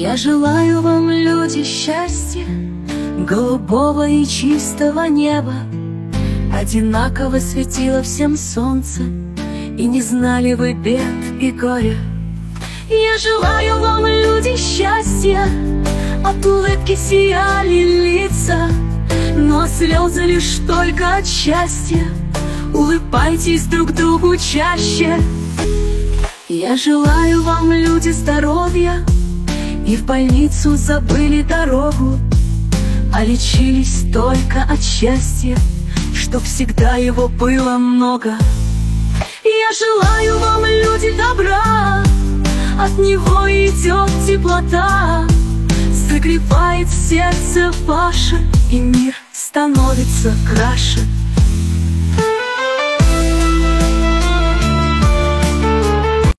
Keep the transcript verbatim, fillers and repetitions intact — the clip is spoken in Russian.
Я желаю вам, люди, счастья, голубого и чистого неба. Одинаково светило всем солнце, и не знали вы бед и горя. Я желаю вам, люди, счастья, от улыбки сияли лица, но слезы лишь только от счастья. Улыбайтесь друг другу чаще. Я желаю вам, люди, здоровья, и в больницу забыли дорогу, а лечились только от счастья, чтоб всегда его было много. Я желаю вам, люди, добра, от него идет теплота, согревает сердце ваше, и мир становится краше.